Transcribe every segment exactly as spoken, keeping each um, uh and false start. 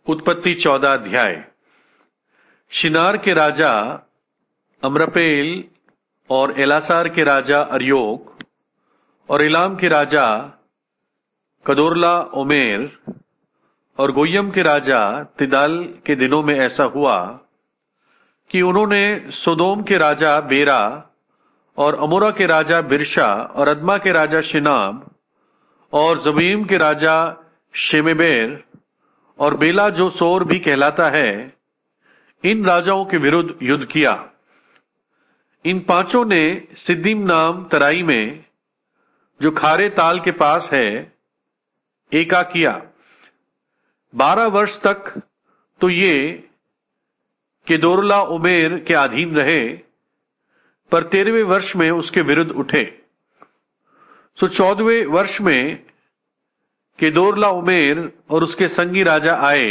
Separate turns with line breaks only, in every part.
उत्पत्ति चौदह अध्याय। शिनार के राजा अम्रपेल और एलासार के राजा अर्योक और इलाम के राजा कदोरला ओमेर और गोयम के राजा तिदाल के दिनों में ऐसा हुआ कि उन्होंने सोदोम के राजा बेरा और अमोरा के राजा बिरशा और अदमा के राजा शिनाब और जबीम के राजा शेमेबेर और बेला जो सोर भी कहलाता है, इन राजाओं के विरुद्ध युद्ध किया। इन पांचों ने सिद्दीम नाम तराई में, जो खारे ताल के पास है, एका किया। बारह वर्ष तक तो ये केदोरला उमेर के अधीन रहे, पर तेरहवें वर्ष में उसके विरुद्ध उठे। सो चौदहवें वर्ष में केदोरला उमेर और उसके संगी राजा आए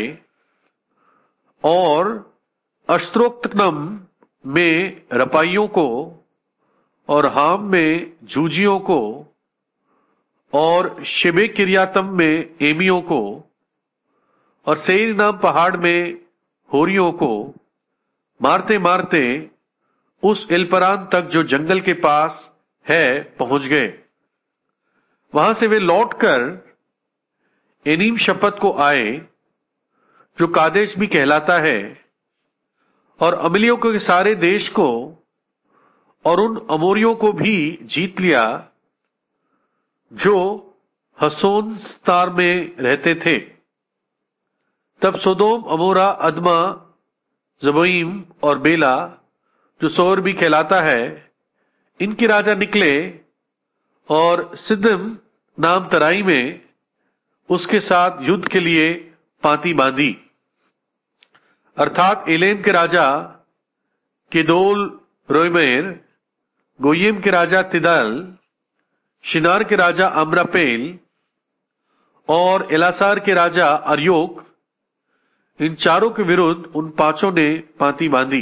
और अश्त्रोत्कनम में रपाइयों को और हाम में जूजियों को और शेबे किरियातम में एमियों को और सेईर नाम पहाड़ में होरियों को मारते मारते उस एल्परान तक जो जंगल के पास है पहुंच गए। वहां से वे लौटकर एनीम शपथ को आए, जो कादेश भी कहलाता है, और अमलियों के सारे देश को और उन अमोरियों को भी जीत लिया जो हसोन स्तार में रहते थे। तब सोदोम, अमोरा, अदमा, जबोईम और बेला, जो सोर भी कहलाता है, इनके राजा निकले और सिद्दीम नाम तराई में उसके साथ युद्ध के लिए पांति बांधी। अर्थात एलेम के राजा केदोल रोयमेर, गोयम के राजा तिदाल, शिनार के राजा अम्रापेल और एलासार के राजा अर्योक, इन चारों के विरुद्ध उन पांचों ने पांति बांधी।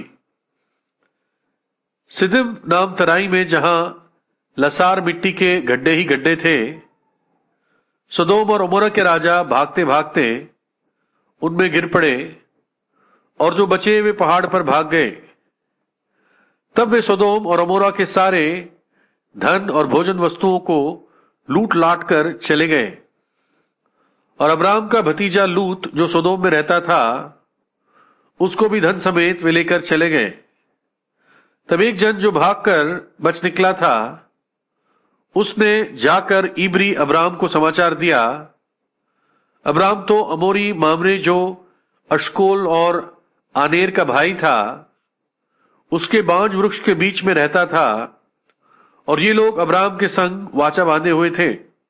सिद्दीम नाम तराई में जहां लसार मिट्टी के गड्ढे ही गड्ढे थे, सदोम और अमोरा के राजा भागते भागते उनमें गिर पड़े और जो बचे वे पहाड़ पर भाग गए। तब वे सदोम और अमोरा के सारे धन और भोजन वस्तुओं को लूट लाट कर चले गए। और अब्राम का भतीजा लूत, जो सदोम में रहता था, उसको भी धन समेत वे लेकर चले गए। तब एक जन जो भागकर बच निकला था, उसने जाकर इब्री अब्राम को समाचार दिया। अब्राम तो अमोरी मामरे, जो अशकोल और आनेर का भाई था, उसके बांज वृक्ष के बीच में रहता था, और ये लोग अब्राम के संग वाचा बांधे हुए थे।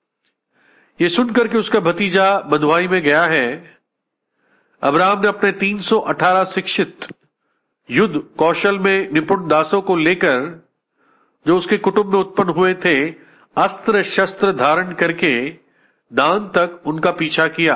ये सुनकर के उसका भतीजा बंधुआई में गया है, अब्राम ने अपने तीन सौ अठारह शिक्षित युद्ध कौशल में निपुण दासों को लेकर, जो उसके कुटुंब में उत्पन्न हुए थे, अस्त्र शस्त्र धारण करके दान तक उनका पीछा किया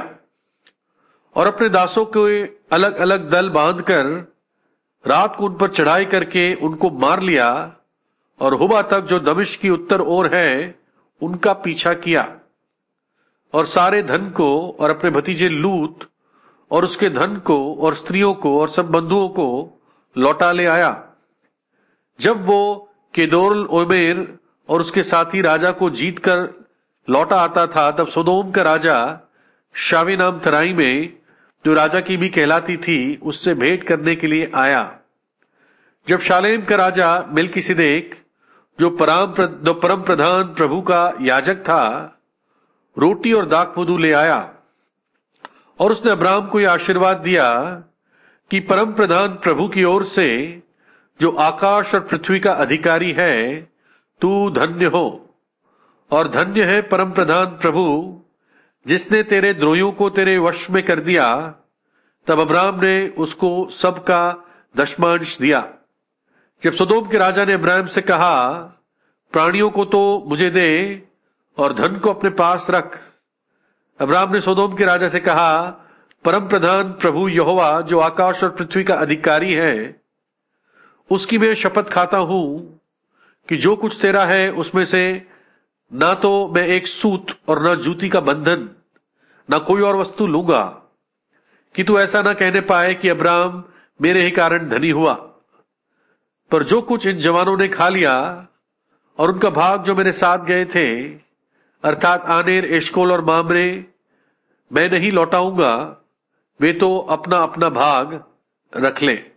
और अपने दासों के अलग अलग दल बांधकर रात को उन पर चढ़ाई करके उनको मार लिया और हुबा तक, जो दमिश्क की उत्तर ओर है, उनका पीछा किया और सारे धन को और अपने भतीजे लूत और उसके धन को और स्त्रियों को और सब बंधुओं को लौटा ले आया। जब वो केदोर ओमेर और उसके साथी राजा को जीतकर लौटा आता था, तब सोदोम का राजा शावे नाम तराई में, जो राजा की भी कहलाती थी, उससे भेंट करने के लिए आया। जब शालेम का राजा मेल्किसिदेक, जो परम परम प्रधान प्रभु का याजक था, रोटी और दाखमधु ले आया और उसने अब्राम को यह आशीर्वाद दिया कि परम प्रधान प्रभु की ओर से, जो आकाश और पृथ्वी का अधिकारी है, तू धन्य हो और धन्य है परम प्रधान प्रभु, जिसने तेरे द्रोहियों को तेरे वश में कर दिया। तब अब्राम ने उसको सबका दशमांश दिया। जब सदोम के राजा ने अब्राम से कहा, प्राणियों को तो मुझे दे और धन को अपने पास रख, अब्राम ने सदोम के राजा से कहा, परम प्रधान प्रभु यहोवा, जो आकाश और पृथ्वी का अधिकारी है, उसकी मैं शपथ खाता हूं कि जो कुछ तेरा है उसमें से ना तो मैं एक सूत और ना जूती का बंधन, ना कोई और वस्तु लूंगा। कि तू ऐसा ना कहने पाए कि अब्राहम मेरे ही कारण धनी हुआ। पर जो कुछ इन जवानों ने खा लिया और उनका भाग जो मेरे साथ गए थे, अर्थात आनेर, एशकोल और मामरे, मैं नहीं लौटाऊंगा, वे तो अपना अपना भाग रख लें।